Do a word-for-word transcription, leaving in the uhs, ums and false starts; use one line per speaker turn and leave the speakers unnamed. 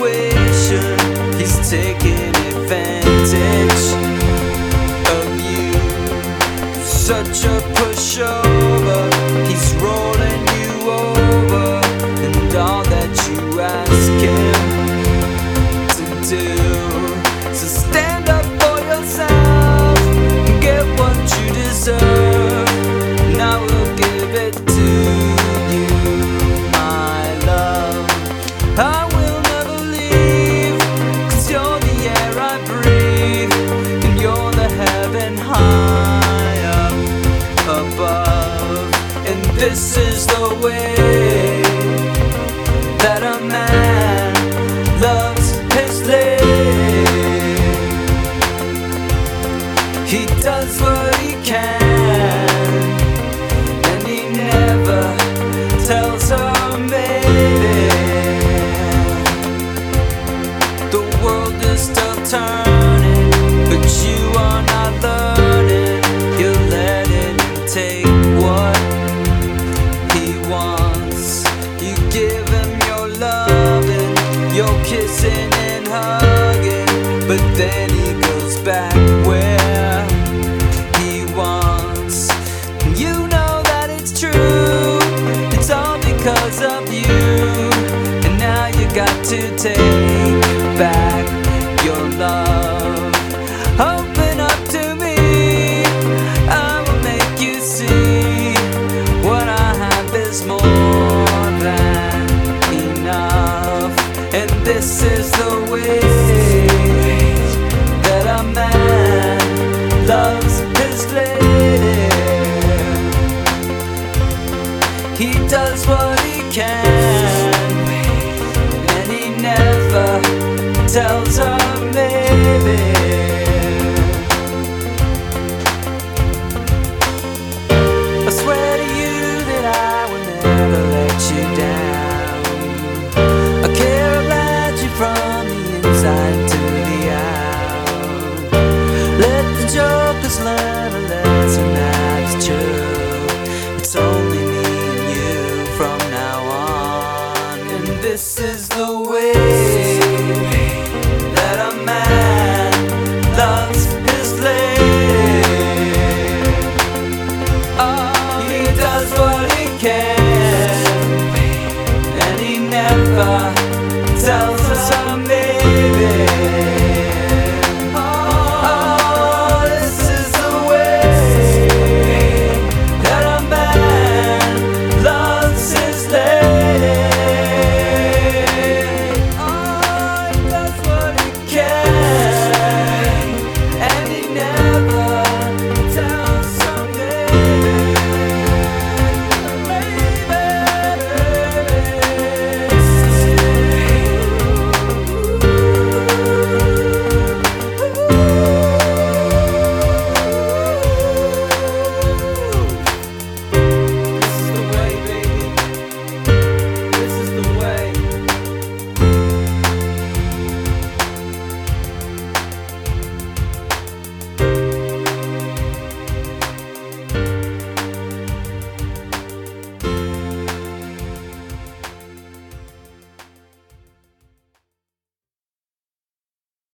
situation. He's taking advantage of you. Such a pushover, he's rolling you over, and all that you ask him to do. So stand up for yourself and get what you deserve, and I will give it to you, my love. I will never leave, 'cause you're the air I breathe, and you're the heaven high up above. And this is the way that a man loves his lady. He does what he can, and he never tells her maybe. The world is still turning, but you are not learning. You let it take what he wants. You give him your loving, your kissing and hugging, but then he goes back where he wants. You know that it's true, it's all because of you, and now you got to take back your love. Open up to me, I will make you see what I have is more than enough. And this is the way that a man loves his lady. He does what he can, and he never tells her maybe. I swear to you that I will never let you down. I care about you from the inside